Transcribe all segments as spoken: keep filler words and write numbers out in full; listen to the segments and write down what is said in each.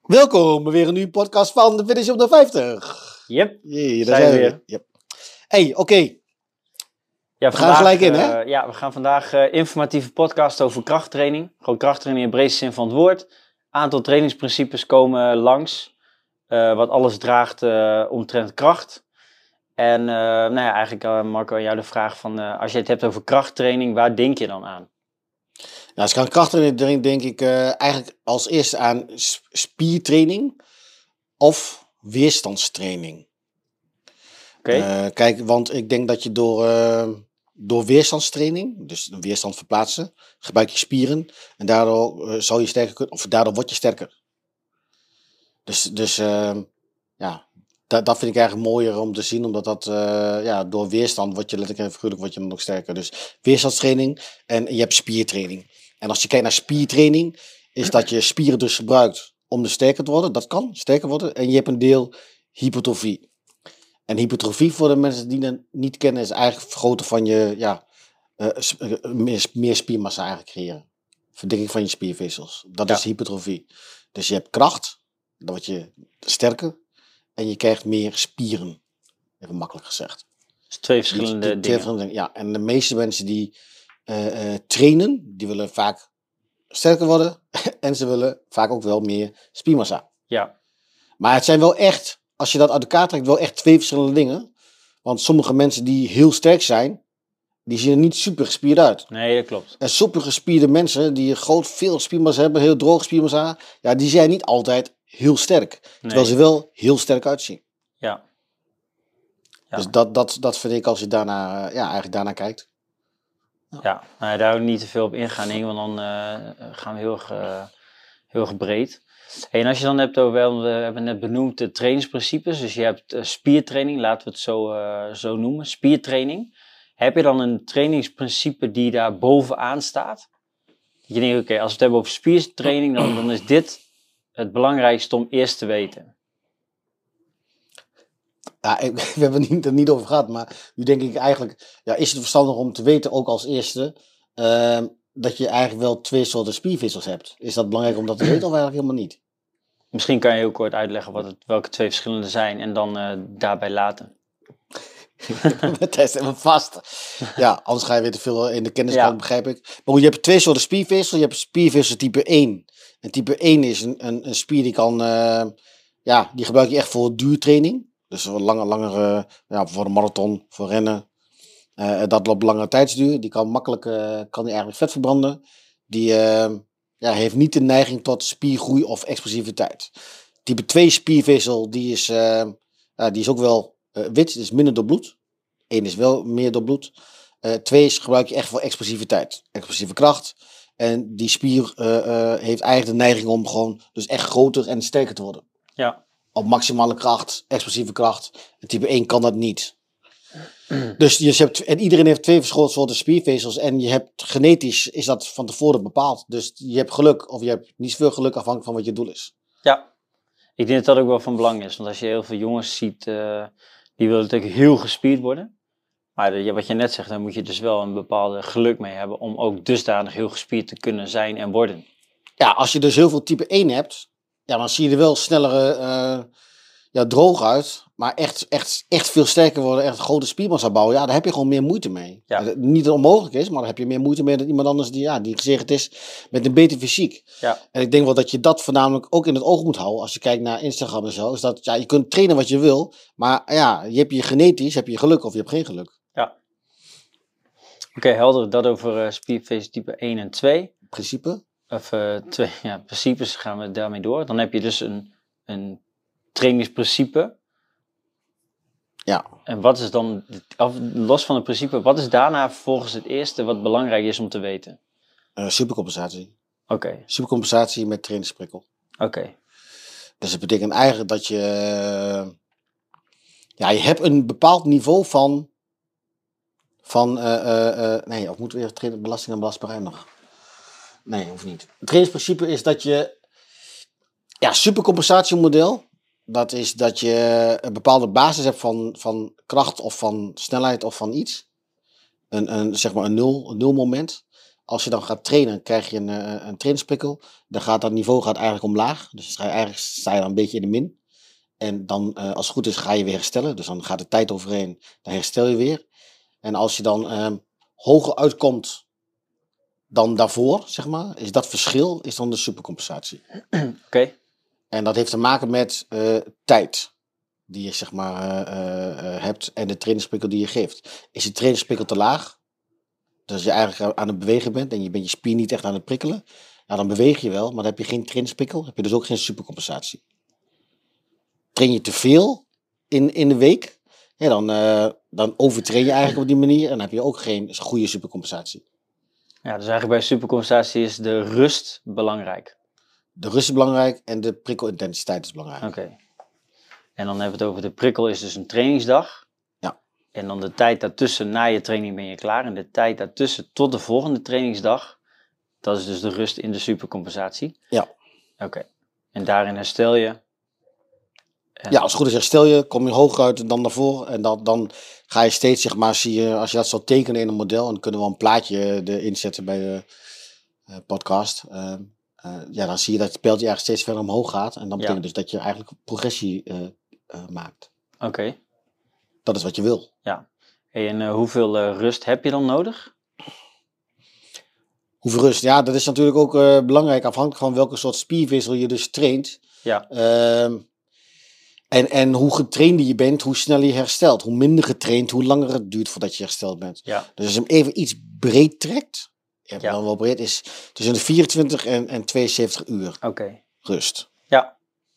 Welkom bij weer een nieuwe podcast van de Finish op de vijftig. Yep, Jee, daar zijn zijn we we weer. Yep. Hey, oké. Ja, We gaan gelijk in, hè? uh, ja, we gaan vandaag uh, informatieve podcast over krachttraining. Gewoon krachttraining in de breedste zin van het woord. Aantal trainingsprincipes komen langs. Uh, wat alles draagt uh, omtrent kracht. En uh, nou ja, eigenlijk uh, Marco, aan jou de vraag van... Uh, als je het hebt over krachttraining, waar denk je dan aan? Nou, als ik aan krachttraining denk ik uh, eigenlijk als eerste aan sp- spiertraining of weerstandstraining. Oké. Okay. Uh, kijk, want ik denk dat je door, uh, door weerstandstraining, dus een weerstand verplaatsen, gebruik je spieren en daardoor uh, zal je sterker kunnen, of daardoor word je sterker. Dus, dus uh, ja, dat, dat vind ik eigenlijk mooier om te zien, omdat dat uh, ja, door weerstand word je letterlijk en figuurlijk word je nog sterker. Dus weerstandstraining en je hebt spiertraining. En als je kijkt naar spiertraining, is dat je spieren dus gebruikt om dus sterker te worden. Dat kan, sterker worden. En je hebt een deel hypertrofie. En hypertrofie, voor de mensen die het niet kennen, is eigenlijk het vergroten van je, ja, uh, uh, meer, meer spiermassa eigenlijk creëren. Verdikking van je spiervezels. Dat ja. is hypertrofie. Dus je hebt kracht, dan word je sterker. En je krijgt meer spieren. Even makkelijk gezegd. Dus twee verschillende die, die, twee dingen. Verschillende, ja, en de meeste mensen die uh, uh, trainen, die willen vaak sterker worden. En ze willen vaak ook wel meer spiermassa. Ja. Maar het zijn wel echt, als je dat uit elkaar trekt, wel echt twee verschillende dingen. Want sommige mensen die heel sterk zijn, die zien er niet super gespierd uit. Nee, dat klopt. En super gespierde mensen, die groot veel spiermassa hebben, heel droog spiermassa, ja, die zijn niet altijd heel sterk. Nee. Terwijl ze wel heel sterk uitzien. Ja. Ja. Dus dat, dat, dat vind ik als je daarna, ja, eigenlijk daarna kijkt. Ja, ja, nou, daar ook niet te veel op ingaan, Inge, want dan uh, gaan we heel erg, uh, heel erg breed. Hey, en als je dan hebt over, we hebben net benoemd de trainingsprincipes, dus je hebt uh, spiertraining, laten we het zo, uh, zo noemen, spiertraining. Heb je dan een trainingsprincipe die daar bovenaan staat? Je denkt, oké, okay, als we het hebben over spiertraining, dan, dan is dit het belangrijkste om eerst te weten. Ja, ik, we hebben het er niet over gehad, maar nu denk ik eigenlijk, ja, is het verstandig om te weten, ook als eerste, uh, dat je eigenlijk wel twee soorten spiervezels hebt. Is dat belangrijk om dat te weten of eigenlijk helemaal niet? Misschien kan je ook kort uitleggen wat het, welke twee verschillende zijn en dan uh, daarbij laten. We testen hem vast. Ja, anders ga je weer te veel in de kenniskant, ja. begrijp ik. Maar goed, je hebt twee soorten spiervezels. Je hebt spiervezel type één. En type één is een, een, een spier die kan, uh, ja, die gebruik je echt voor duurtraining. Dus een lange, langere, ja, voor een marathon, voor rennen. Uh, dat loopt langere tijdsduur. Die kan makkelijk, uh, kan die eigenlijk vet verbranden. Die uh, ja, heeft niet de neiging tot spiergroei of explosiviteit. Type twee spiervezel, die is, uh, uh, die is ook wel uh, wit, is minder doorbloed. Eén is wel meer doorbloed. Uh, twee is gebruik je echt voor explosiviteit. Explosieve kracht. En die spier uh, uh, heeft eigenlijk de neiging om gewoon dus echt groter en sterker te worden. Ja. Op maximale kracht, explosieve kracht. En type één kan dat niet. Dus je hebt, en iedereen heeft twee verschillende soorten spiervezels. En je hebt genetisch, is dat van tevoren bepaald. Dus je hebt geluk of je hebt niet zoveel geluk afhankelijk van wat je doel is. Ja, ik denk dat dat ook wel van belang is. Want als je heel veel jongens ziet, uh, die willen natuurlijk heel gespierd worden. Maar de, wat je net zegt, daar moet je dus wel een bepaalde geluk mee hebben om ook dusdanig heel gespierd te kunnen zijn en worden. Ja, als je dus heel veel type één hebt, ja, dan zie je er wel sneller uh, ja, droog uit. Maar echt, echt, echt veel sterker worden, echt grote spiermassa bouwen, ja, daar heb je gewoon meer moeite mee. Ja. Niet dat het onmogelijk is, maar daar heb je meer moeite mee dan iemand anders die, ja, die gezegend is met een beter fysiek. Ja. En ik denk wel dat je dat voornamelijk ook in het oog moet houden als je kijkt naar Instagram en zo. Is dat, ja, je kunt trainen wat je wil, maar ja, je hebt je genetisch, heb je geluk of je hebt geen geluk. Ja. Oké, okay, helder. Dat over uh, spiervezel type één en twee. Principe? Of uh, twee, ja, principes gaan we daarmee door. Dan heb je dus een, een trainingsprincipe. Ja. En wat is dan, los van het principe, wat is daarna volgens het eerste wat belangrijk is om te weten? Uh, supercompensatie. Oké. Okay. Supercompensatie met trainingsprikkel. Oké. Okay. Dus dat betekent eigenlijk dat je, uh, ja, je hebt een bepaald niveau van, van, uh, uh, uh, nee, of moeten we even trainen, belasting en belastbaarheid nog? Nee, hoeft niet. Het trainingsprincipe is dat je, ja, supercompensatiemodel, dat is dat je een bepaalde basis hebt van, van kracht of van snelheid of van iets. Een, een, zeg maar een nul, een nul moment. als je dan gaat trainen, krijg je een, uh, een trainingsprikkel. Dan gaat dat niveau gaat eigenlijk omlaag. Dus dan eigenlijk sta je dan een beetje in de min. En dan, uh, als het goed is, ga je weer herstellen. Dus dan gaat de tijd overheen, dan herstel je weer. En als je dan uh, hoger uitkomt dan daarvoor, zeg maar, is dat verschil, is dan de supercompensatie. Oké. Okay. En dat heeft te maken met uh, tijd die je, zeg maar, uh, uh, hebt en de trainingsprikkel die je geeft. Is je trainingsprikkel te laag, dus als je eigenlijk aan het bewegen bent en je bent je spier niet echt aan het prikkelen, nou, dan beweeg je wel, maar dan heb je geen trainingsprikkel, heb je dus ook geen supercompensatie. Train je te veel in, in de week, ja, dan, uh, dan overtrain je eigenlijk op die manier en dan heb je ook geen goede supercompensatie. Ja, dus eigenlijk bij supercompensatie is de rust belangrijk. De rust is belangrijk en de prikkelintensiteit is belangrijk. Oké. Okay. En dan hebben we het over de prikkel is dus een trainingsdag. Ja. En dan de tijd daartussen, na je training ben je klaar. En de tijd daartussen tot de volgende trainingsdag, dat is dus de rust in de supercompensatie. Ja. Oké. Okay. En daarin herstel je. En... Ja, als het goed is herstel je, kom je hoger uit dan daarvoor. En dan, dan ga je steeds, zeg maar, zie je, als je dat zou tekenen in een model, en dan kunnen we een plaatje erin zetten bij de uh, podcast. Uh, uh, ja, dan zie je dat het pijltje eigenlijk steeds verder omhoog gaat. En dan betekent ja. dus dat je eigenlijk progressie uh, uh, maakt. Oké. Okay. Dat is wat je wil. Ja. Hey, en uh, hoeveel uh, rust heb je dan nodig? Hoeveel rust? Ja, dat is natuurlijk ook uh, belangrijk, afhankelijk van welke soort spierwissel je dus traint. Ja. Uh, en, en hoe getrainder je bent, hoe sneller je herstelt. Hoe minder getraind, hoe langer het duurt voordat je hersteld bent. Ja. Dus als je hem even iets breed trekt, ja, ja. dan wel breed, is tussen de vierentwintig en, en tweeënzeventig uur okay. rust. Ja.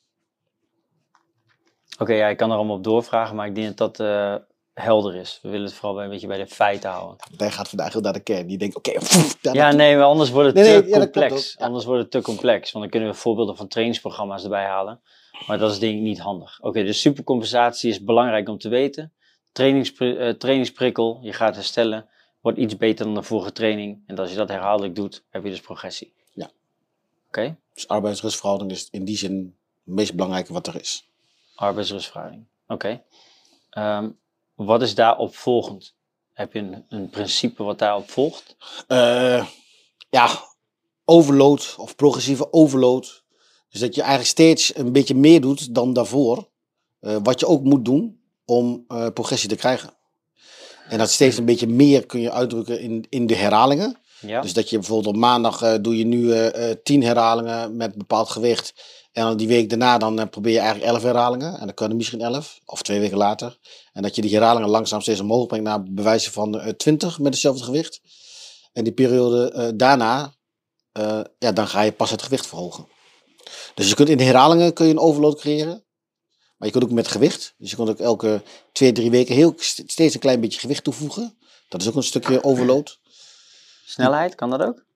Oké, okay, ja, ik kan er allemaal op doorvragen, maar ik denk dat dat uh, helder is. We willen het vooral bij, een beetje bij de feiten houden. Hij gaat vandaag heel naar de kern. Die denkt, oké. Okay, ja, nee, maar anders wordt het nee, te nee, ja, complex. Ja. Anders wordt het te complex, want dan kunnen we voorbeelden van trainingsprogramma's erbij halen. Maar dat is denk ik niet handig. Oké, okay, dus supercompensatie is belangrijk om te weten. Trainingspri- uh, trainingsprikkel, je gaat herstellen, wordt iets beter dan de vorige training. En als je dat herhaaldelijk doet, heb je dus progressie. Ja. Oké. Okay. Dus arbeidsrustverhouding is in die zin het meest belangrijke wat er is. Arbeidsrustverhouding, oké. Okay. Um, wat is daarop volgend? Heb je een, een principe wat daarop volgt? Uh, ja, overload of progressieve overload. Dus dat je eigenlijk steeds een beetje meer doet dan daarvoor. Uh, wat je ook moet doen om uh, progressie te krijgen. En dat steeds een beetje meer kun je uitdrukken in, in de herhalingen. Ja. Dus dat je bijvoorbeeld op maandag uh, doe je nu uh, tien herhalingen met bepaald gewicht. En dan die week daarna dan uh, probeer je eigenlijk elf herhalingen. En dan kunnen misschien elf of twee weken later. En dat je die herhalingen langzaam steeds omhoog brengt naar bewijzen van uh, twintig met hetzelfde gewicht. En die periode uh, daarna, uh, ja, dan ga je pas het gewicht verhogen. Dus je kunt in de herhalingen kun je een overload creëren. Maar je kunt ook met gewicht. Dus je kunt ook elke twee, drie weken heel, steeds een klein beetje gewicht toevoegen. Dat is ook een stukje overload. Snelheid, kan dat ook?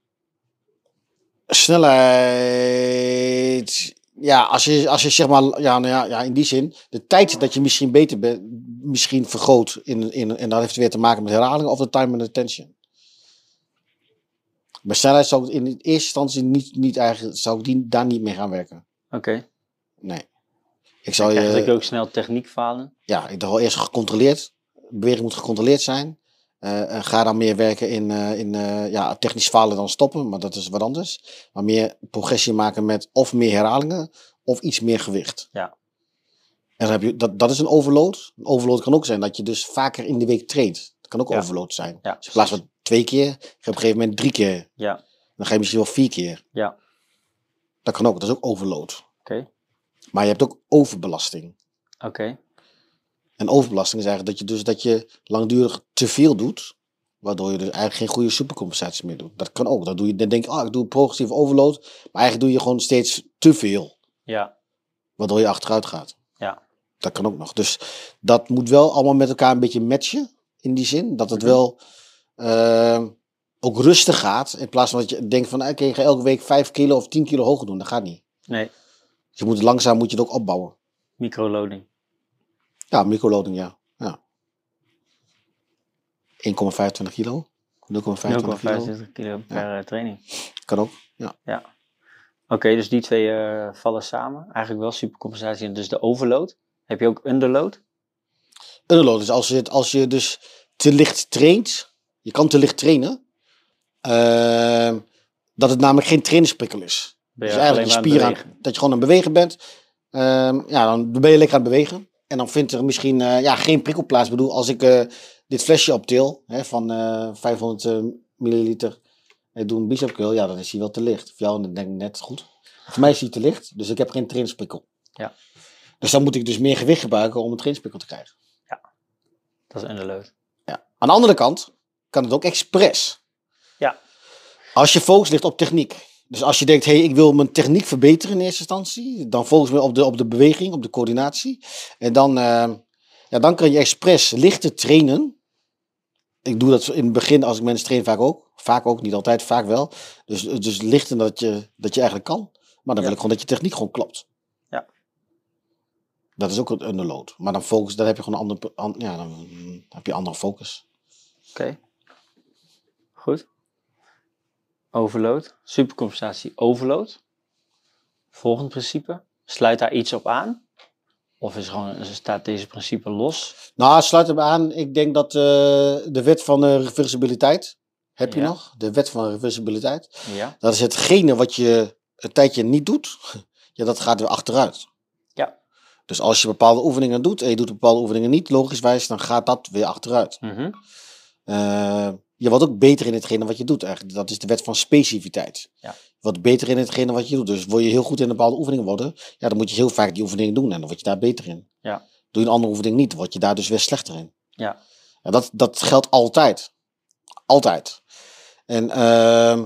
Snelheid. Ja, als je, als je zeg maar, ja, nou ja, ja, in die zin, de tijd dat je misschien beter bent, misschien vergroot. In, in, en dat heeft weer te maken met herhalingen of de time and attention. Bij snelheid zou ik in eerste instantie niet, niet eigenlijk, zou ik die, daar niet mee gaan werken. Oké. Okay. Nee. Ik zou je... je... ook snel techniek falen? Ja, ik dacht wel eerst gecontroleerd. Beweging moet gecontroleerd zijn. Uh, ga dan meer werken in, uh, in uh, ja, technisch falen dan stoppen, maar dat is wat anders. Maar meer progressie maken met of meer herhalingen of iets meer gewicht. Ja. En dan heb je, dat, dat is een overload. Een overload kan ook zijn dat je dus vaker in de week traint. Dat kan ook ja. overload zijn. Ja. Dus in plaats van twee keer, ga je op een gegeven moment drie keer. Ja. Dan ga je misschien wel vier keer. Ja. Dat kan ook, dat is ook overload. Oké. Okay. Maar je hebt ook overbelasting. Oké. Okay. En overbelasting is eigenlijk dat je dus dat je langdurig te veel doet, waardoor je dus eigenlijk geen goede supercompensatie meer doet. Dat kan ook. Dan doe je, dan denk je, ah, ik doe progressief overload, maar eigenlijk doe je gewoon steeds te veel. Ja. Waardoor je achteruit gaat. Ja. Dat kan ook nog. Dus dat moet wel allemaal met elkaar een beetje matchen, in die zin. Dat het mm-hmm. wel uh, ook rustig gaat, in plaats van dat je denkt van, oké, okay, ik ga elke week vijf kilo of tien kilo hoger doen. Dat gaat niet. Nee. Dus je moet langzaam moet je het ook opbouwen. Microloading. Ja, microloading, ja. ja. één komma vijfentwintig kilo. nul komma vijfentwintig kilo per ja. training. Kan ook, ja. ja. Oké, okay, dus die twee uh, vallen samen. Eigenlijk wel supercompensatie en dus de overload. Heb je ook underload? Underload is als je, als je dus te licht traint. Je kan te licht trainen. Uh, dat het namelijk geen trainingsprikkel is. Ben je dus eigenlijk je spier aan, dat je gewoon aan het bewegen bent. Uh, ja, dan ben je lekker aan het bewegen. En dan vindt er misschien uh, ja, geen prikkel plaats. Ik bedoel, als ik uh, dit flesje optil hè, van uh, vijfhonderd milliliter. Ik doe een bicep curl, ja, dan is hij wel te licht. Voor jou denk ik net goed. Voor mij is hij te licht, dus ik heb geen trainingsprikkel. Ja. Dus dan moet ik dus meer gewicht gebruiken om een trainingsprikkel te krijgen. Ja, dat is underload. Ja. Aan de andere kant kan het ook expres. Ja. Als je focus ligt op techniek. Dus als je denkt, hé, hey, ik wil mijn techniek verbeteren in eerste instantie. Dan focus je op de, op de beweging, op de coördinatie. En dan, uh, ja, dan kan je expres lichter trainen. Ik doe dat in het begin als ik mensen train vaak ook. Vaak ook, niet altijd, vaak wel. Dus, dus lichter dat je, dat je eigenlijk kan. Maar dan wil ik gewoon dat je techniek gewoon klopt. Ja. Dat is ook een underload. Maar dan focus, dan heb je gewoon een andere, an, ja, dan heb je andere focus. Oké. Okay. Goed. Overload. Supercompensatie overload. Volgend principe. Sluit daar iets op aan? Of is gewoon, staat deze principe los? Nou, sluit hem aan. Ik denk dat uh, de wet van uh, reversibiliteit. Heb je ja. nog? De wet van reversibiliteit. Ja. Dat is hetgene wat je een tijdje niet doet. Ja, dat gaat weer achteruit. Ja. Dus als je bepaalde oefeningen doet en je doet bepaalde oefeningen niet, logischwijs, dan gaat dat weer achteruit. Mm-hmm. Uh, je wordt ook beter in hetgene wat je doet eigenlijk. Dat is de wet van specificiteit. Ja. Je wordt beter in hetgene wat je doet. Dus wil je heel goed in een bepaalde oefeningen worden, ja, dan moet je heel vaak die oefeningen doen en dan word je daar beter in. Ja. Doe je een andere oefening niet, dan word je daar dus weer slechter in. Ja. Ja, dat, dat geldt altijd. Altijd. En uh,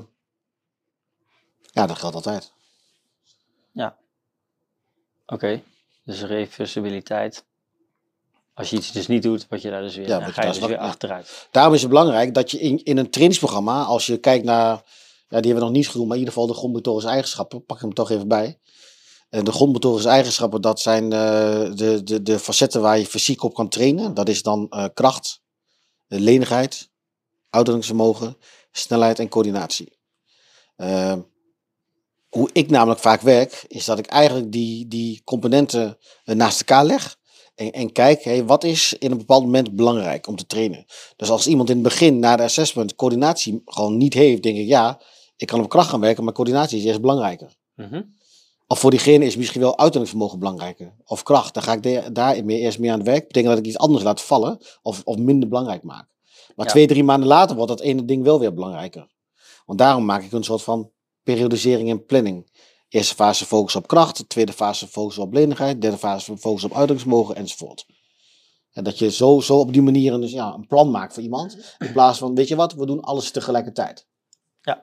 ja, dat geldt altijd. Ja. Oké. Okay. Dus reversibiliteit. Als je iets dus niet doet, wat je daar dus weer, ja, dan ga je dus weer ja. achteruit. Daarom is het belangrijk dat je in, in een trainingsprogramma, als je kijkt naar, ja, die hebben we nog niet genoemd, maar in ieder geval de grondmotorische eigenschappen, pak ik hem toch even bij. En de grondmotorische eigenschappen, dat zijn uh, de, de, de facetten waar je fysiek op kan trainen. Dat is dan uh, kracht, lenigheid, uithoudingsvermogen, snelheid en coördinatie. Uh, hoe ik namelijk vaak werk, is dat ik eigenlijk die, die componenten uh, naast elkaar leg. En, en kijk, hey, wat is in een bepaald moment belangrijk om te trainen? Dus als iemand in het begin, na de assessment, coördinatie gewoon niet heeft, denk ik, ja, ik kan op kracht gaan werken, maar coördinatie is eerst belangrijker. Mm-hmm. Of voor diegene is misschien wel uithoudingsvermogen belangrijker. Of kracht, dan ga ik de, daar meer, eerst meer aan het werk. Dat betekent dat ik iets anders laat vallen, of, of minder belangrijk maak. Maar ja. twee, drie maanden later wordt dat ene ding wel weer belangrijker. Want daarom maak ik een soort van periodisering en planning. Eerste fase focus op kracht, tweede fase focus op lenigheid, derde fase focus op uithoudingsvermogen enzovoort. En dat je zo, zo op die manier een, dus ja, een plan maakt voor iemand. In plaats van, weet je wat, we doen alles tegelijkertijd. Ja.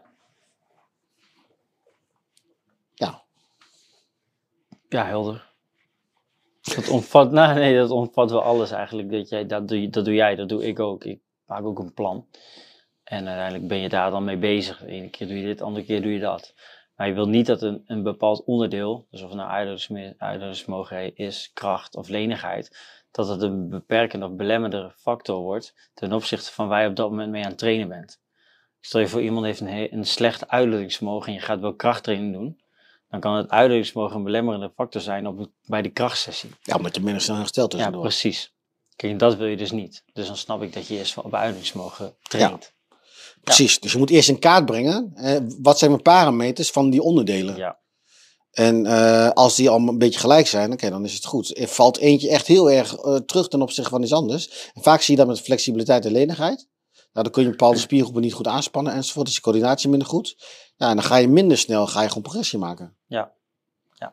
Ja. Ja, helder. Dat omvat, nou, nee, dat omvat wel alles eigenlijk. Dat, jij, dat, doe, dat doe jij, dat doe ik ook. Ik maak ook een plan. En uiteindelijk ben je daar dan mee bezig. De ene keer doe je dit, de andere keer doe je dat. Maar je wil niet dat een, een bepaald onderdeel, dus of het nou uithoudingsvermogen is, kracht of lenigheid, dat het een beperkende of belemmerende factor wordt ten opzichte van waar je op dat moment mee aan het trainen bent. Stel je voor, iemand heeft een, een slecht uithoudingsvermogen en je gaat wel krachttraining doen, dan kan het uithoudingsvermogen een belemmerende factor zijn op, bij de krachtsessie. Ja, omdat je minder snel herstelt tussendoor. Ja, precies. Kijk, dat wil je dus niet. Dus dan snap ik dat je eerst op uithoudingsvermogen traint. Ja. Precies, ja. Dus je moet eerst in kaart brengen, eh, wat zijn mijn parameters van die onderdelen. Ja. En uh, als die allemaal een beetje gelijk zijn, oké, okay, dan is het goed. Er valt eentje echt heel erg uh, terug ten opzichte van iets anders. En vaak zie je dat met flexibiliteit en lenigheid. Nou, dan kun je bepaalde spiergroepen niet goed aanspannen enzovoort. Is je coördinatie minder goed. Ja, en dan ga je minder snel, ga je gewoon progressie maken. Ja, ja.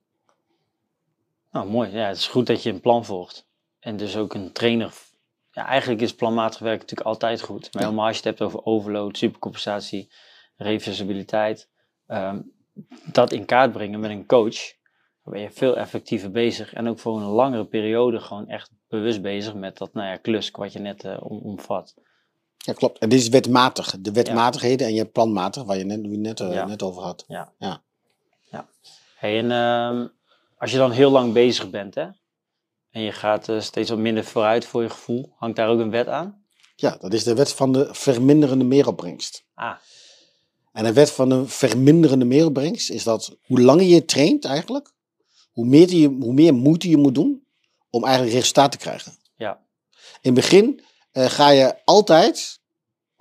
Nou, mooi. Ja, het is goed dat je een plan volgt. En dus ook een trainer. Ja, eigenlijk is planmatig werk natuurlijk altijd goed. Maar ja. helemaal als je het hebt over overload, supercompensatie, reversibiliteit. Um, dat in kaart brengen met een coach, dan ben je veel effectiever bezig. En ook voor een langere periode gewoon echt bewust bezig met dat, nou ja, klus wat je net uh, om, omvat. Ja, klopt. En dit is wetmatig. De wetmatigheden ja. En je hebt planmatig, waar je net, net, uh, ja. net over had. Ja. ja. ja. Hey, en uh, als je dan heel lang bezig bent, hè? En je gaat uh, steeds wat minder vooruit voor je gevoel, hangt daar ook een wet aan? Ja, dat is de wet van de verminderende meeropbrengst. Ah. En de wet van de verminderende meeropbrengst is dat hoe langer je traint eigenlijk, hoe meer, je, hoe meer moeite je moet doen om eigenlijk resultaat te krijgen. Ja. In het begin uh, ga je altijd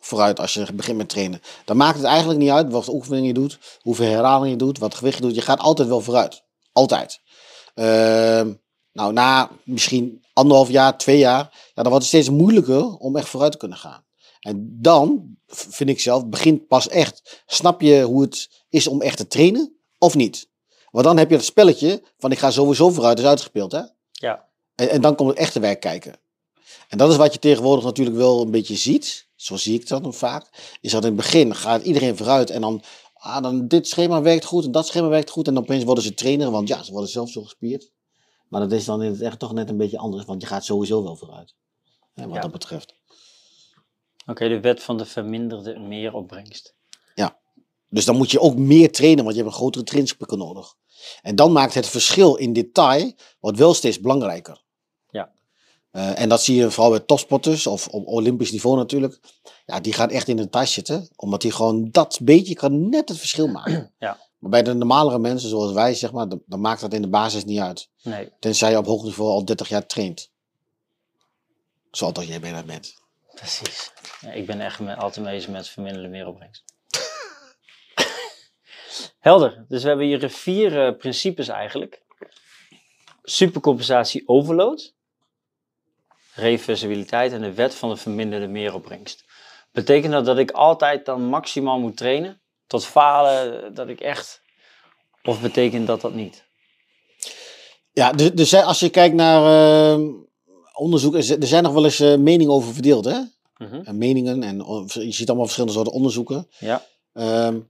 vooruit als je begint met trainen. Dan maakt het eigenlijk niet uit wat oefeningen je doet, hoeveel herhalingen je doet, wat gewicht je doet. Je gaat altijd wel vooruit. Altijd. Uh, nou, na misschien anderhalf jaar, twee jaar, ja, dan wordt het steeds moeilijker om echt vooruit te kunnen gaan. En dan, vind ik zelf, begint pas echt. Snap je hoe het is om echt te trainen of niet? Want dan heb je het spelletje van ik ga sowieso vooruit, is uitgespeeld, hè? Ja. En, en dan komt het echte werk kijken. En dat is wat je tegenwoordig natuurlijk wel een beetje ziet. Zo zie ik dat dan vaak. Is dat in het begin gaat iedereen vooruit en dan, ah, dan dit schema werkt goed en dat schema werkt goed. En dan opeens worden ze trainer, want ja, ze worden zelf zo gespierd. Maar dat is dan in het echt toch net een beetje anders, want je gaat sowieso wel vooruit. Hè, wat ja. dat betreft. Oké, okay, de wet van de verminderde meeropbrengst. Ja, dus dan moet je ook meer trainen, want je hebt een grotere trainingspikken nodig. En dan maakt het verschil in detail wordt wel steeds belangrijker. Ja. Uh, en dat zie je vooral bij topsporters, of op olympisch niveau natuurlijk. Ja, die gaan echt in de tas zitten, omdat die gewoon dat beetje kan net het verschil maken. Ja. Maar bij de normalere mensen zoals wij, zeg maar, dan, dan maakt dat in de basis niet uit. Nee. Tenzij je op hoog niveau al dertig jaar traint. Zoals dat jij bijna bent. Precies. Ja, ik ben echt met, altijd bezig met verminderde meeropbrengst. Helder. Dus we hebben hier vier uh, principes eigenlijk. Supercompensatie overload. Reversibiliteit en de wet van de verminderde meeropbrengst. Betekent dat dat ik altijd dan maximaal moet trainen? Tot falen dat ik echt... Of betekent dat dat niet? Ja, dus, dus als je kijkt naar uh, onderzoek... Er zijn nog wel eens uh, meningen over verdeeld, hè? Uh-huh. En meningen en je ziet allemaal verschillende soorten onderzoeken. Ja. Um,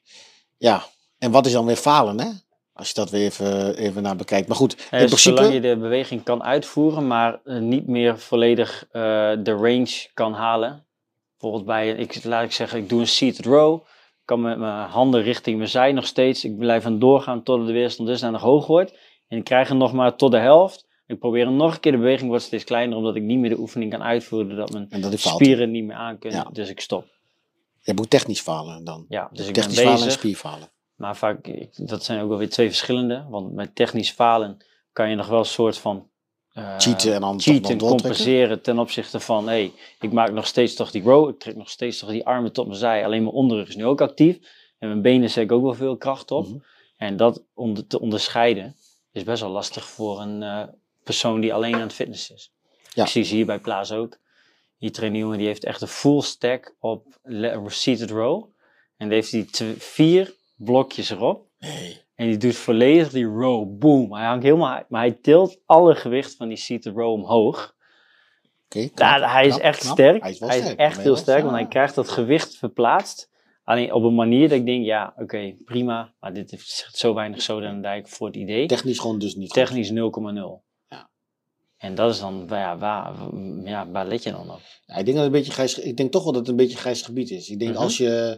ja, en wat is dan weer falen, hè? Als je dat weer even, even naar bekijkt. Maar goed, in in principe... Zolang je de beweging kan uitvoeren, maar uh, niet meer volledig uh, de range kan halen. Bijvoorbeeld bij, ik, laat ik zeggen, ik doe een seated row. Ik kan met mijn handen richting mijn zij nog steeds. Ik blijf aan doorgaan tot de weerstand dusdanig hoog wordt. En ik krijg hem nog maar tot de helft. Ik probeer hem nog een keer, de beweging wordt steeds kleiner, omdat ik niet meer de oefening kan uitvoeren. Doordat mijn dat spieren niet meer aan kunnen. Ja. Dus ik stop. Je moet technisch falen dan. Ja, dus ik technisch ben bezig. Falen en spierfalen. Maar vaak, dat zijn ook wel weer twee verschillende. Want met technisch falen kan je nog wel een soort van uh, cheaten en dan cheaten, compenseren ten opzichte van, hé, hey, ik maak nog steeds toch die row, ik trek nog steeds toch die armen tot mijn zij, alleen mijn onderrug is nu ook actief. En mijn benen zet ik ook wel veel kracht op. Mm-hmm. En dat om te onderscheiden is best wel lastig voor een uh, persoon die alleen aan het fitness is. Ja. Ik zie ze hier bij Plaats ook. Hier traint een jongen die heeft echt een full stack op seated row. En die heeft die twee, vier blokjes erop. Nee. En die doet volledig die row. Boom. Hij hangt helemaal... Maar hij tilt alle gewicht van die seated row omhoog. Okay, knap, ja, hij is knap, echt knap. sterk. Hij is, hij is sterk. echt heel sterk. Ja. Want hij krijgt dat gewicht verplaatst. Alleen op een manier dat ik denk, ja, oké, okay, prima. Maar dit zegt zo weinig zoden aan de dijk voor het idee. Technisch gewoon dus niet. Technisch nul komma nul. Ja. En dat is dan, ja, waar, ja, waar let je dan op? Ja, ik denk dat het een beetje grijs, ik denk toch wel dat het een beetje een grijs gebied is. Ik denk uh-huh. als je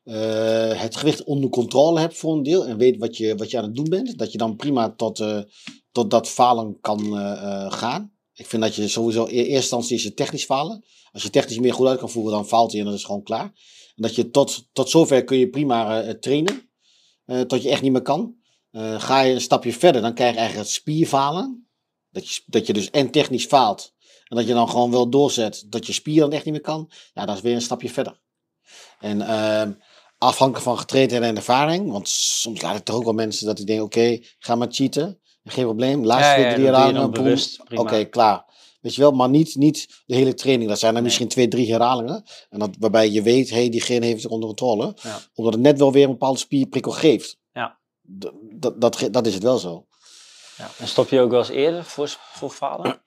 uh, het gewicht onder controle hebt voor een deel en weet wat je, wat je aan het doen bent, dat je dan prima tot, uh, tot dat falen kan uh, uh, gaan. Ik vind dat je sowieso in eerste instantie is je technisch falen. Als je technisch meer goed uit kan voeren, dan faalt hij en dat is gewoon klaar. En dat je tot, tot zover kun je prima uh, trainen, uh, tot je echt niet meer kan. Uh, ga je een stapje verder, dan krijg je eigenlijk het spierfalen. Dat je, dat je dus en technisch faalt. En dat je dan gewoon wel doorzet dat je spier dan echt niet meer kan. Ja, dat is weer een stapje verder. En uh, afhankelijk van getraiндheid en ervaring. Want soms laat ik toch ook wel mensen dat die denken, oké, okay, ga maar cheaten. Geen probleem. Laatste ja, ja, drie herhalingen. Oké, okay, klaar. Weet je wel, maar niet, niet de hele training. Dat zijn er nee. misschien twee, drie herhalingen. En dat, waarbij je weet, hé, hey, diegene heeft het onder controle. Ja. Omdat het net wel weer een bepaalde spierprikkel geeft. Ja. D- dat, dat, dat is het wel zo. Ja. En stop je ook wel eens eerder voor, voor falen?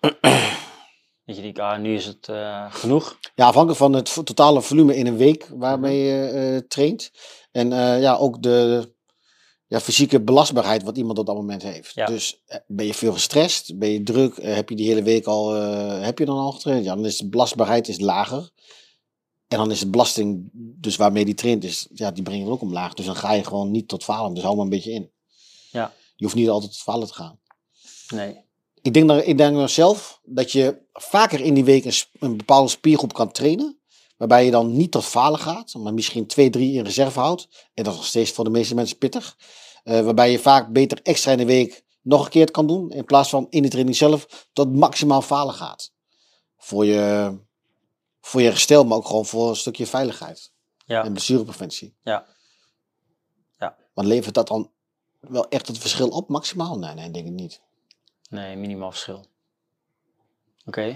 Dat je denkt, ah, nu is het uh, genoeg. Ja, afhankelijk van het totale volume in een week waarmee je uh, traint. En uh, ja, ook de ja, fysieke belastbaarheid wat iemand op dat moment heeft. Ja. Dus uh, ben je veel gestrest, ben je druk, uh, heb je die hele week al, uh, heb je dan al getraind? Ja, dan is de belastbaarheid is lager. En dan is de belasting, dus waarmee die traint is, ja, die breng je dan ook omlaag. Dus dan ga je gewoon niet tot falen, dus hou maar een beetje in. Ja. Je hoeft niet altijd tot falen te gaan. Nee. Ik denk, dat, ik denk dan zelf dat je vaker in die week een, een bepaalde spiergroep kan trainen. Waarbij je dan niet tot falen gaat. Maar misschien twee, drie in reserve houdt. En dat is nog steeds voor de meeste mensen pittig. Uh, waarbij je vaak beter extra in de week nog een keer het kan doen. In plaats van in de training zelf tot maximaal falen gaat. Voor je, voor je herstel, maar ook gewoon voor een stukje veiligheid. Ja. En blessurepreventie. Ja. Ja. Want levert dat dan wel echt het verschil op, maximaal? Nee, nee, denk ik niet. Nee, minimaal verschil. Oké. Okay.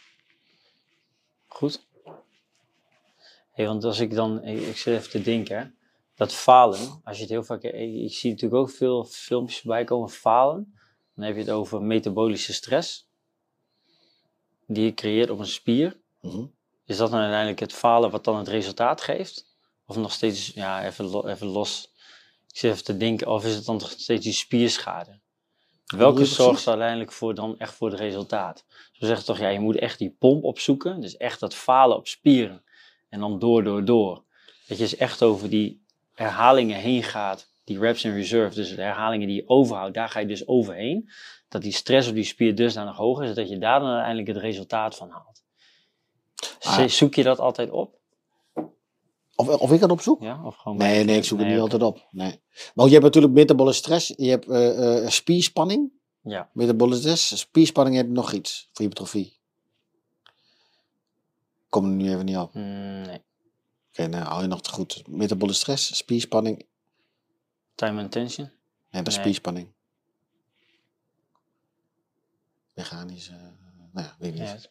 Goed. Hey, want als ik dan, ik, ik zit even te denken, hè, dat falen, als je het heel vaak, ik, ik zie natuurlijk ook veel filmpjes voorbij komen, falen. Dan heb je het over metabolische stress, die je creëert op een spier. Mm-hmm. Is dat dan uiteindelijk het falen wat dan het resultaat geeft? Of nog steeds, ja, even, lo, even los. Ik zit even te denken, of is het dan nog steeds die spierschade? Welke zorgt er uiteindelijk voor dan echt voor het resultaat? Ze zeggen toch, ja, je moet echt die pomp opzoeken. Dus echt dat falen op spieren. En dan door, door, door. Dat je dus echt over die herhalingen heen gaat. Die reps in reserve, dus de herhalingen die je overhoudt, daar ga je dus overheen. Dat die stress op die spier dusdanig hoog is, dat je daar dan uiteindelijk het resultaat van haalt. Ah. Zoek je dat altijd op? Of, of ik dat opzoek? Ja, of gewoon nee, nee, ik zoek nee, het niet okay. altijd op. Nee. Want je hebt natuurlijk metabolische stress, je hebt uh, uh, spierspanning. Ja. Metabolische stress, spierspanning heb je nog iets voor hypertrofie. Kom er nu even niet op. Mm, nee. Oké, okay, nou hou je nog te goed. Metabolische stress, spierspanning. Time and tension? Nee, dat is nee. spierspanning. Mechanisch, uh, nou ja, weet ik niet.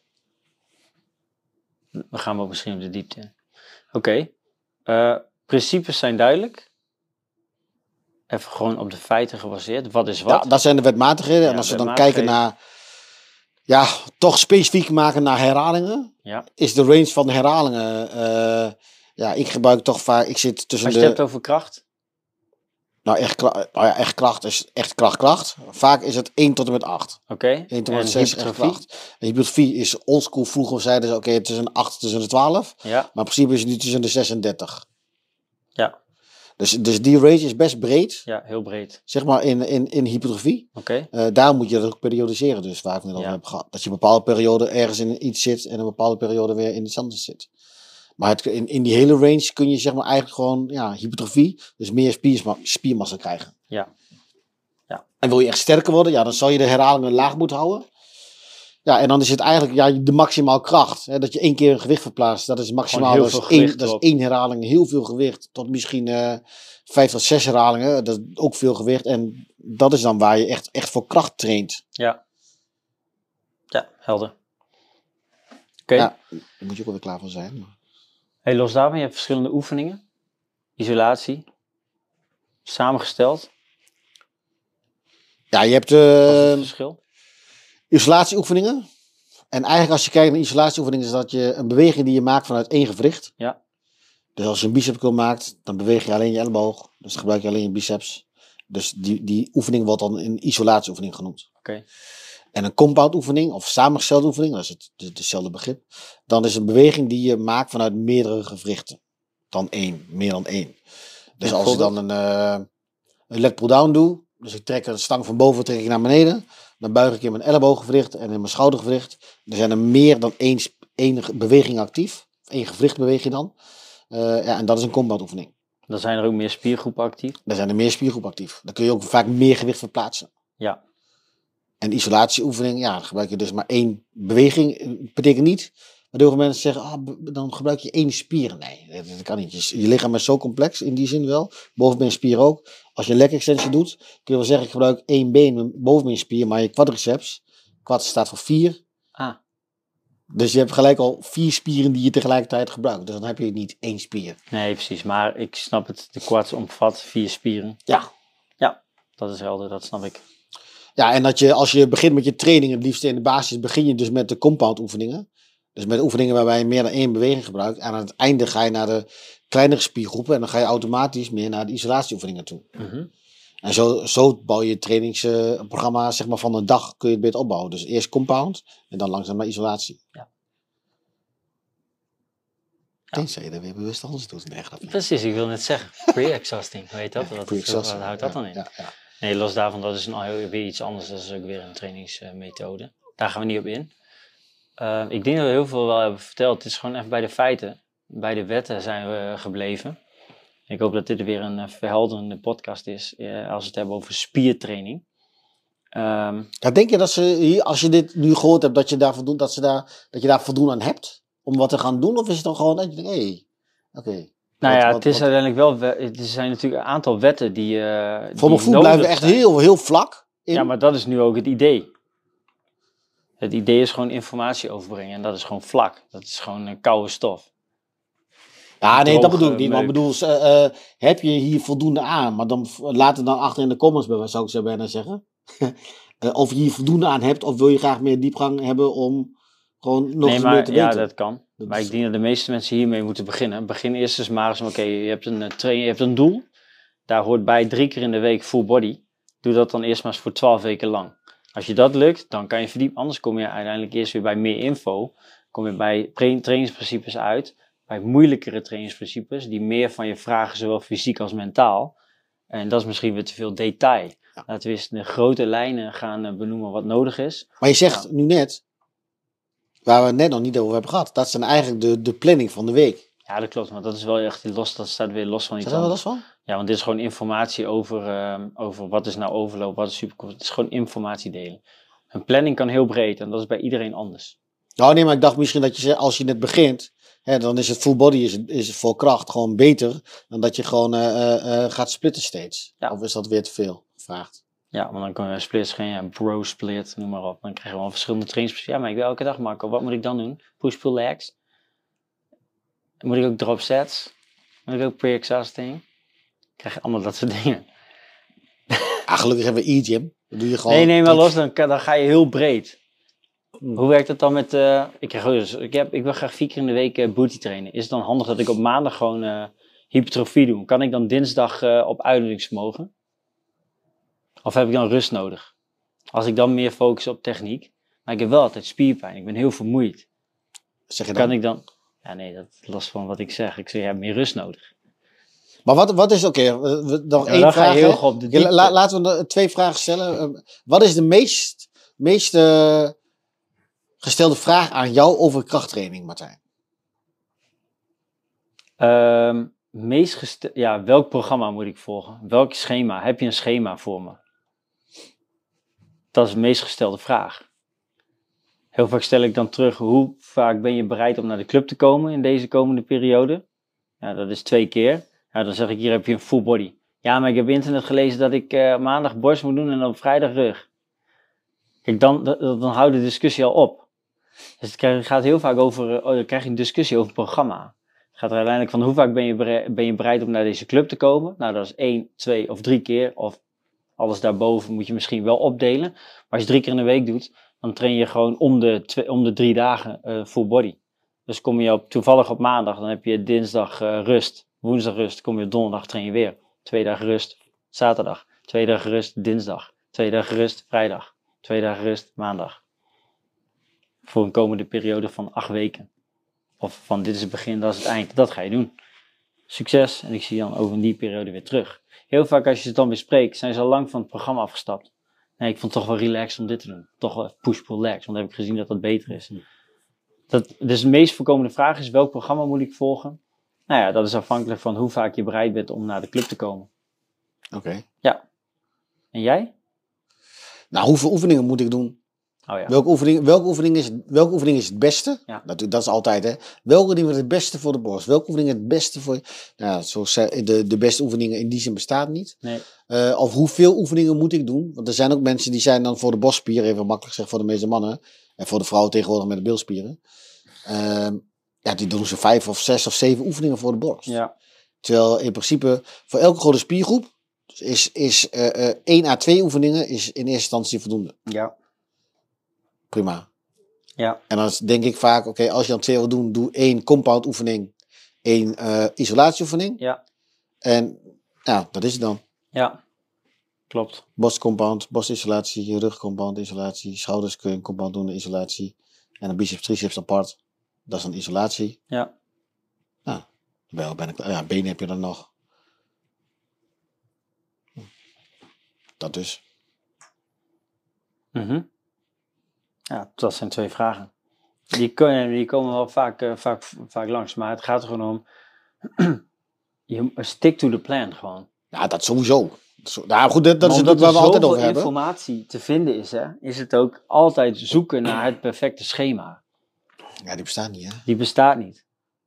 Ja. We gaan wel misschien op de diepte in. Oké. Okay. Uh, principes zijn duidelijk. Even gewoon op de feiten gebaseerd. Wat is wat? Ja, dat zijn de wetmatigheden. Ja, en als we dan kijken naar... Ja, toch specifiek maken naar herhalingen. Ja. Is de range van de herhalingen... Uh, ja, ik gebruik toch vaak... Ik zit tussen als je de... het hebt over kracht? Nou, echt, nou ja, echt kracht is echt kracht, kracht. Vaak is het één tot en met acht. Oké. Okay. één tot en met zes echt kracht. En hypertrofie is oldschool. Vroeger zeiden ze, oké, okay, tussen de acht tussen de twaalf. Ja. Maar in principe is het nu tussen de zes en dertig. Ja. Dus, dus die range is best breed. Ja, heel breed. Zeg maar in, in, in hypertrofie. Oké. Okay. Uh, daar moet je dat ook periodiseren, dus waar ik het net over heb gehad. Dat je een bepaalde periode ergens in iets zit en een bepaalde periode weer in iets anders zit. Maar het, in, in die hele range kun je zeg maar eigenlijk gewoon ja, hypertrofie, dus meer spiersma- spiermassa krijgen. Ja. Ja. En wil je echt sterker worden, ja, dan zal je de herhalingen laag moeten houden. Ja, en dan is het eigenlijk ja, de maximaal kracht. Hè, dat je één keer een gewicht verplaatst, dat is maximaal. Dat is, één, dat is één herhaling, heel veel gewicht. Tot misschien uh, vijf tot zes herhalingen, dat is ook veel gewicht. En dat is dan waar je echt, echt voor kracht traint. Ja. Ja, helder. Oké. Okay. Ja, daar moet je ook wel weer klaar voor zijn. Maar... Hey, los daarvan, je hebt verschillende oefeningen. Isolatie. Samengesteld. Ja, je hebt... Uh, Wat is het verschil? Isolatieoefeningen. En eigenlijk als je kijkt naar isolatieoefeningen is dat je een beweging die je maakt vanuit één gewricht. Ja. Dus als je een bicep curl maakt, dan beweeg je alleen je elleboog. Dus dan gebruik je alleen je biceps. Dus die, die oefening wordt dan een isolatieoefening genoemd. Oké. Okay. En een compound oefening of samengestelde oefening, dat is het, het, hetzelfde begrip. Dan is een beweging die je maakt vanuit meerdere gewrichten. Dan één, meer dan één. Dus als ik dan een, uh, een leg pull down doe, dus ik trek een stang van boven trek ik naar beneden, dan buig ik in mijn ellebooggewricht en in mijn schoudergewricht. Er zijn er meer dan één, één beweging actief, één gewricht beweeg je dan. Uh, ja, en dat is een compound oefening. Dan zijn er ook meer spiergroepen actief? Dan zijn er meer spiergroepen actief. Dan kun je ook vaak meer gewicht verplaatsen. Ja. En isolatieoefening, ja, dan gebruik je dus maar één beweging. Dat betekent niet, waardoor mensen zeggen, ah, dan gebruik je één spier. Nee, dat, dat kan niet. Je, je lichaam is zo complex, in die zin wel. Bovenbeenspier ook. Als je een leg extensie doet, kun je wel zeggen, ik gebruik één been, bovenbeenspier, maar je quadriceps, quad staat voor vier. Ah. Dus je hebt gelijk al vier spieren die je tegelijkertijd gebruikt. Dus dan heb je niet één spier. Nee, precies. Maar ik snap het, de quads omvat vier spieren. Ja. Ja, dat is helder, dat snap ik. Ja, en dat je, als je begint met je training, het liefst in de basis, begin je dus met de compound oefeningen. Dus met oefeningen waarbij je meer dan één beweging gebruikt. En aan het einde ga je naar de kleinere spiergroepen. En dan ga je automatisch meer naar de isolatieoefeningen toe. Mm-hmm. En zo, zo bouw je het trainingsprogramma zeg maar, van een dag kun je het beter opbouwen. Dus eerst compound en dan langzaam naar isolatie. Ja. Tenzij je er weer bewust anders doet. Nee, precies, ik wil net zeggen. Pre-exhausting, weet dat? Ja, wat, pre-exhausting, wat houdt dat ja, dan in? Ja, ja. Nee, los daarvan, dat is een, weer iets anders. Dat is ook weer een trainingsmethode. Daar gaan we niet op in. Uh, ik denk dat we heel veel wel hebben verteld. Het is gewoon even bij de feiten. Bij de wetten zijn we gebleven. Ik hoop dat dit weer een verhelderende podcast is. Uh, als we het hebben over spiertraining. Um, ja, denk je dat ze hier, als je dit nu gehoord hebt, dat je daar voldoen, dat ze daar, dat je daar voldoen aan hebt? om wat te gaan doen? Of is het dan gewoon dat je denkt, hé, hey, oké. Okay, nou wat, ja, wat, het is wat, uiteindelijk wel, we- er zijn natuurlijk een aantal wetten die uh, voor mijn gevoel blijven we echt heel, heel vlak in. Ja, maar dat is nu ook het idee. Het idee is gewoon informatie overbrengen en dat is gewoon vlak. Dat is gewoon een koude stof. Ja, nee, Droge dat bedoel ik niet. Maar ik meuk. bedoel, uh, uh, heb je hier voldoende aan? Maar dan laat het dan achter in de comments, bij, zou ik zo bijna zeggen. uh, of je hier voldoende aan hebt, of wil je graag meer diepgang hebben om gewoon nog nee, eens maar, meer te ja, weten. dat kan. Dat maar is... ik denk dat de meeste mensen hiermee moeten beginnen. Begin eerst eens maar eens, oké, okay, je hebt een uh, train, je hebt een doel. Daar hoort bij drie keer in de week full body. Doe dat dan eerst maar eens voor twaalf weken lang. Als je dat lukt, dan kan je verdiepen. Anders kom je uiteindelijk eerst weer bij meer info. Kom je bij trainingsprincipes uit. Bij moeilijkere trainingsprincipes. Die meer van je vragen, zowel fysiek als mentaal. En dat is misschien weer te veel detail. Ja. Laten we eens de grote lijnen gaan benoemen wat nodig is. Maar je zegt ja. nu net, waar we het net nog niet over hebben gehad. Dat zijn eigenlijk de, de planning van de week. Ja, dat klopt. Maar dat is wel echt los. Dat staat weer los van iets anders. Staat er wel los van? Ja, want dit is gewoon informatie over, uh, over wat is nou overloop, wat is supercool. Het is gewoon informatie delen. Een planning kan heel breed en dat is bij iedereen anders. Nou nee, maar ik dacht misschien dat je zegt, als je net begint, hè, dan is het full body, is, is het voor kracht gewoon beter dan dat je gewoon uh, uh, gaat splitten steeds. Ja. Of is dat weer te veel gevraagd? Ja, want dan kunnen we splits geen ja, bro split, noem maar op. Dan krijgen we wel verschillende trainings. Ja, maar ik wil elke dag Marco, wat moet ik dan doen? Push, pull, legs. Moet ik ook drop sets? Moet ik ook pre-exhausting? Krijg je allemaal dat soort dingen. Ah, gelukkig hebben we e-gym. Dan doe je gewoon... Nee, nee, maar los, dan, dan ga je heel breed. Hmm. Hoe werkt het dan met... Uh, ik, krijg, dus, ik, heb, ik wil graag vier keer in de week uh, booty trainen. Is het dan handig dat ik op maandag gewoon uh, hypertrofie doe? Kan ik dan dinsdag uh, op uithoudingsvermogen? Of heb ik dan rust nodig? Als ik dan meer focus op techniek. Maar ik heb wel altijd spierpijn. Ik ben heel vermoeid. Zeg je dan? Kan ik dan... Ja, nee, dat is los van wat ik zeg. Ik zeg, je hebt meer rust nodig. Maar wat, wat is, oké, okay, nog ja, één vraag. Heel op de ja, la, laten we twee vragen stellen. Uh, wat is de meest, meest uh, gestelde vraag aan jou over krachttraining, Martijn? Um, meest geste- ja, welk programma moet ik volgen? Welk schema? Heb je een schema voor me? Dat is de meest gestelde vraag. Heel vaak stel ik dan terug, hoe vaak ben je bereid om naar de club te komen in deze komende periode? Ja, dat is twee keer. Ja, dan zeg ik, hier heb je een full body. Ja, maar ik heb op internet gelezen dat ik uh, maandag borst moet doen en op vrijdag rug. Kijk, dan, dan, dan houdt de discussie al op. Dus het gaat heel vaak over, oh, dan krijg je een discussie over het programma. Het gaat er uiteindelijk van, hoe vaak ben je, bereid, ben je bereid om naar deze club te komen? Nou, dat is één, twee of drie keer. Of alles daarboven moet je misschien wel opdelen. Maar als je drie keer in de week doet, dan train je gewoon om de, twee, om de drie dagen uh, full body. Dus kom je op, toevallig op maandag, dan heb je dinsdag uh, rust. Woensdag rust, kom je op donderdag, train je weer. Twee dagen rust, zaterdag. Twee dagen rust, dinsdag. Twee dagen rust, vrijdag. Twee dagen rust, maandag. Voor een komende periode van acht weken. Of van dit is het begin, dat is het eind. Dat ga je doen. Succes. En ik zie je dan over in die periode weer terug. Heel vaak als je het dan bespreekt, zijn ze al lang van het programma afgestapt. Nee, ik vond het toch wel relaxed om dit te doen. Toch wel push-pull legs, want dan heb ik gezien dat dat beter is. Dat, dus de meest voorkomende vraag is, welk programma moet ik volgen? Nou ja, dat is afhankelijk van hoe vaak je bereid bent om naar de club te komen. Oké. Okay. Ja. En jij? Nou, hoeveel oefeningen moet ik doen? Oh ja. Welke oefening, welke, oefening is, welke oefening is het beste? Ja. Dat, dat is altijd, hè. Welke oefening is het beste voor de borst? Welke oefening is het beste voor... Nou, zoals de, de beste oefeningen in die zin bestaat niet. Nee. Uh, of hoeveel oefeningen moet ik doen? Want er zijn ook mensen die zijn dan voor de borstspieren, even makkelijk zeggen voor de meeste mannen. En voor de vrouwen tegenwoordig met de bilspieren. Uh, ja, die doen ze vijf of zes of zeven oefeningen voor de borst. Ja. Terwijl in principe voor elke grote spiergroep is, is uh, uh, één à twee oefeningen is in eerste instantie voldoende. Ja. Prima. Ja. En dan denk ik vaak, oké, okay, als je dan twee wil doen, doe één compound oefening, één uh, isolatieoefening. Ja. En ja, dat is het dan. Ja, klopt. Borstcompound, borstisolatie, rugcompound, isolatie, schouders kun je compound doen, isolatie. En een biceps, triceps apart. Dat is een isolatie. Ja. Nou, wel ben ik, ja, benen heb je dan nog. Dat dus. Mhm. Ja, dat zijn twee vragen. Die, kunnen, die komen wel vaak, uh, vaak, vaak langs, maar het gaat er gewoon om, je stick to the plan gewoon. Ja, dat sowieso. Nou goed, dat, dat is natuurlijk waar we altijd over hebben. Omdat er zoveel informatie te vinden is, hè, is het ook altijd zoeken naar het perfecte schema. Ja, die bestaat niet, hè? Die bestaat niet.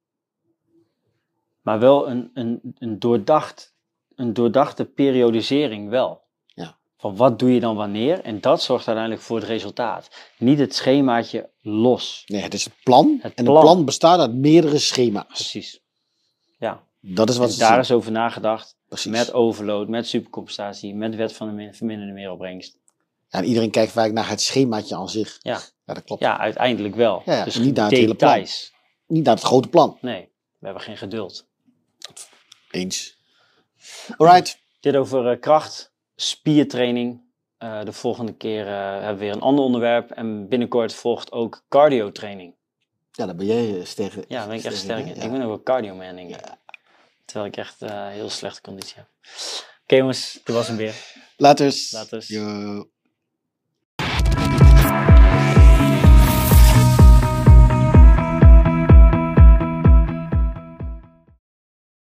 Maar wel een, een, een, doordacht, een doordachte periodisering wel. Ja. Van wat doe je dan wanneer? En dat zorgt uiteindelijk voor het resultaat. Niet het schemaatje los. Nee, het is het plan. Het en plan. een plan bestaat uit meerdere schema's. Precies. Ja. Dat is wat en ze daar zien. is over nagedacht. Precies. Met overload, met supercompensatie, met wet van de min- verminderde meeropbrengst. Ja, en iedereen kijkt vaak naar het schemaatje aan zich. Ja, Ja, dat klopt. ja uiteindelijk wel. Ja, ja, Dus niet naar het hele plan. details. Niet naar het grote plan. Nee, we hebben geen geduld. Eens. Alright. Dit over uh, kracht, spiertraining. Uh, de volgende keer uh, hebben we weer een ander onderwerp. En binnenkort volgt ook cardio training. Ja, daar ben jij sterk. Ja, daar ben ik echt sterk in. Ja. Ik ben ook wel cardio man, denk ik. Ja. Terwijl ik echt uh, heel slechte conditie heb. Oké okay, jongens, dit was hem weer. Laters. Laters. Yo.